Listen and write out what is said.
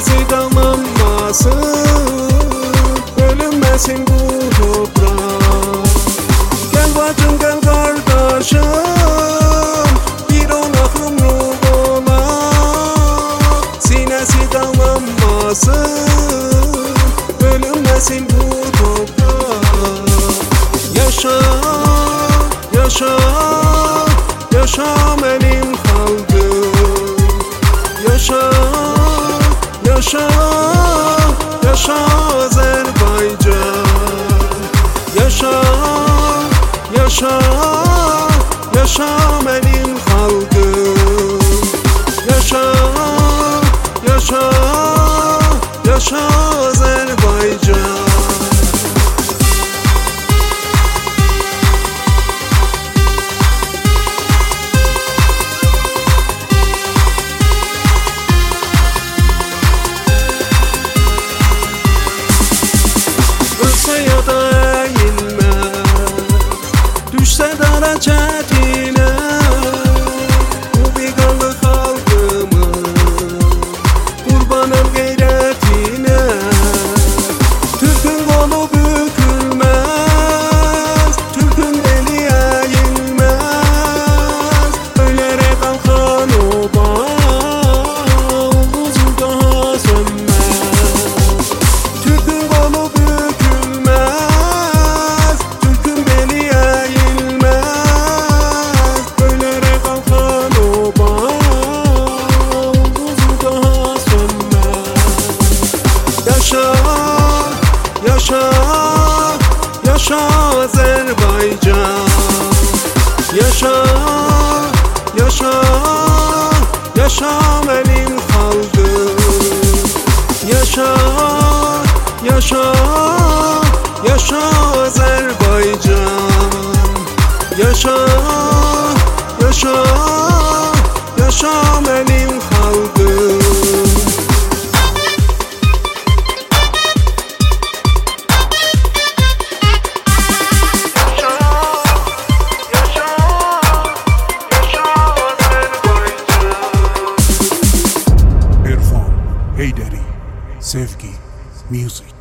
Sinesi damlanmasın, bölünmesin bu toprak. Gel bacım gel kardeşim, bir onak yumruk olak. Sinesi damlanmasın, bölünmesin bu toprak. Yaşa, yaşa, yaşa benim halkım. Yaşa, yaşa, yaşa Azerbaycan. Yaşa, yaşa, yaşa benim halkım. Yaşa, yaşa, yaşa Azerbaycan. Ya da eğilmez, düşse dara çetine. Bu bir kanlı halkımın, kurbanım gayretine. Türk'ün kolu bükülmez, Türk'ün eli eğilmez. Öylere kalkan oba, umudu daha sönmez. Türk'ün kolu yaşa, yaşa Azerbaycan. Yaşa, yaşa, yaşa benim halkım. Yaşa, yaşa, yaşa Azerbaycan. Yaşa, yaşa, yaşa benim halkım. Heyderi, Sevgi, Music.